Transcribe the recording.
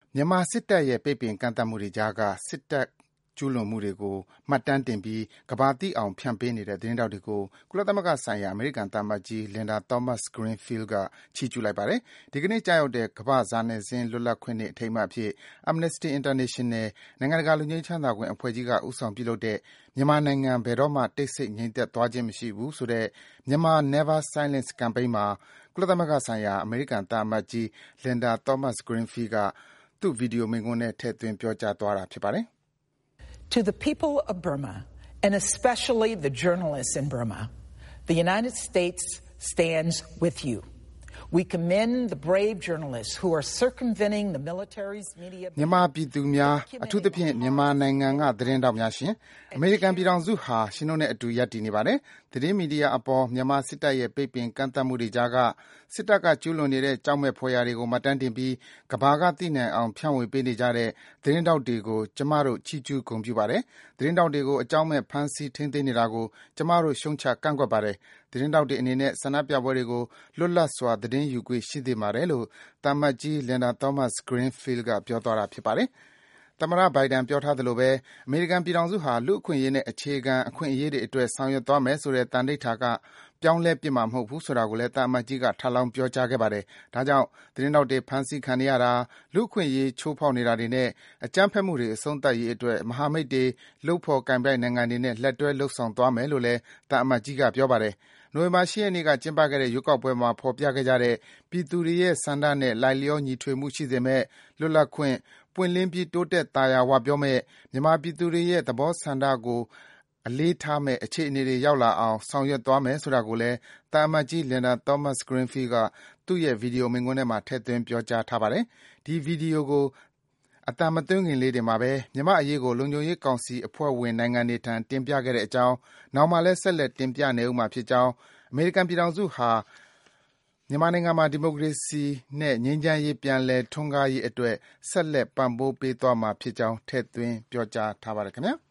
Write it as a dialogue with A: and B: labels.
A: မြန်မာစစ်တပ်ရဲ့ပိတ်ပင်ကန့်သတ်မှုတွေကြားကစစ်တပ်ကျူးလွန်မှုတွေကိုမှတ်တမ်းတင်ပြီးကမ္ဘာသိအောင်ဖြန့်ပေးနေတဲ့သတင်းထောက်တွေကိုကုလသမဂ္ဂဆိုင်ရာအမေရိကန်သံအမတ်ကြီး Linda Thomas-Greenfield ကချီးကျူးလိုက်ပါတယ်။ဒီကနေ့ကျရောက်တဲ့ကမ္ဘာ့စာနယ်ဇင်းလွတ်လပ်ခွင့်နေ့အထိမ်းအမှတ်အဖြစ် Amnesty International နိုင်ငံတကာလွတ်ငြိမ်းချမ်းသာခွင့်အဖွဲ့ကြီးကဦးဆောင်ပြုလုပ်တဲ့မြန်မာနိုင်ငံဘယ်တော့မှတိတ်ဆိတ်ငြိမ်သက်သွားခြင်းမရှိဘူးဆိုတဲ့ Myanmar Never Silence Campaign မှာကုလသမဂ္ဂဆိုင်ရာအမေရိကန်သံအမတ်ကြီး Linda Thomas-Greenfield ကသူ့ဗွီဒီယိုမိန့်ခွန်းထဲထည့်သွင်းပြောကြားသွားတာဖြစ်ပါတယ်။
B: To the people of Burma, and especially the journalists in Burma, the United States stands with you. We commend the brave journalists who are circumventing the military's media
A: မြန်မာပြည်သူများအထူးသဖြင့်မြန်မာနိုင်ငံကသတင်းတောက်များရှင်အမေရိကန်ပြည်ထောင်စုဟာရှင်တို့နဲ့အတူရပ်တည်နေပါတယ်။သတင်းမီဒီယာအပေါ်မြန်မာစစ်တပ်ရဲ့ပိတ်ပင်ကန့်သတ်မှုတွေကြားကစစ်တပ်ကကျူးလွန်နေတဲ့ကြောက်မဲ့ဖွယ်ရာတွေကိုမှတ်တမ်းတင်ပြီးကမ္ဘာကသိနိုင်အောင်ဖြန့်ဝေပေးနေကြတဲ့သတင်းတောက်တွေကိုကျမတို့ချီးကျူးဂုဏ်ပြုပါတယ်။သတင်းတောက်တွေကိုအကြောင်းမဲ့ဖမ်းဆီးထိန်းသိမ်းနေတာကိုကျမတို့ရှုံချကန့်ကွက်ပါတယ်။သတင်းတောက်တွေအနေနဲ့ဆန္ဒပြပွဲတွေကိုလွတ်လပ်စွာသတင်းယူခွင့်ရှိသင့်ပါတယ်လို့သံအမတ်ကြီး Linda Thomas-Greenfield ကပြောသွားတာဖြစ်ပါတယ်။သမ္မတဘိုင်ဒန်ပြောထားသလိုပဲအမေရိကန်ပြည်ထောင်စုဟာလူ့အခွင့်အရေးနဲ့အခြေခံအခွင့်အရေးတွေအတွက်ဆောင်ရွက်သွားမယ်ဆိုတဲ့သန္နိဋ္ဌာန်ကပြောင်းလဲပစ်မှာမဟုတ်ဘူးဆိုတာကိုလည်းသံအမတ်ကြီးကထပ်လောင်းပြောကြားခဲ့ပါတယ်။ဒါကြောင့်သတင်းထောက်တွေဖမ်းဆီးခံနေရတာ၊လူ့အခွင့်အရေးချိုးဖောက်နေတာတွေနဲ့အကြမ်းဖက်မှုတွေအဆုံးသတ်ရေးအတွက်မဟာမိတ်တွေ၊လုပ်ဖော်ကိုင်ဖက်နိုင်ငံတွေနဲ့လက်တွဲလုပ်ဆောင်သွားမယ်လို့လည်းသံအမတ်ကြီးကပြောပါတယ်။နိုဝင်ဘာ၈ရက်နေ့ကကျင်းပခဲ့တဲ့ရွေးကောက်ပွဲမှာဖော်ပြခဲ့ကြတဲ့ပြည်သူတွေရဲ့ဆန္ဒနဲ့လိုက်လျောညီထွေမှုရှိစေမယ့်လွတ်လပ်ခွင့်၊ပွင့်လင်းပြီးတိုးတက်သာယာဝပြောမယ့်မြန်မာပြည်သူတွေရဲ့သဘောဆန္ဒကိုအလေးထားမယ့်အခြေအနေတွေရောက်လာအောင်ဆောင်ရွက်သွားမယ်ဆိုတာကိုလည်းသံအမတ်ကြီး Linda Thomas-Greenfield ကသူ့ရဲ့ဗွီဒီယိုမိန့်ခွန်းထဲမှာထည့်သွင်းပြောကြားထားပါတယ်။ဒီဗွီဒီယိုကိုအသံမသွင်းခင်လေးတင်မှာပဲမြန်မာ့အရေးကိုလုံခြုံရေးကောင်စီအဖွဲ့ဝင်နိုင်ငံတွေထံတင်ပြခဲ့တဲ့အကြောင်း၊နောင်မှာလည်းဆက်လက်တင်ပြနေဦးမှာဖြစ်ကြောင်း၊အမေရိကန်ပြည်ထောင်စုဟာမြန်မာနိုင်ငံမှာဒီမိုကရေစီနဲ့ငြိမ်းချမ်းရေးပြန်လည်ထွန်းကားရေးအတွက်ဆက်လက်ပံ့ပိုးပေးသွားမှာဖြစ်ကြောင်းထည့်သွင်းပြောကြားထားပါတယ်ခင်ဗျာ။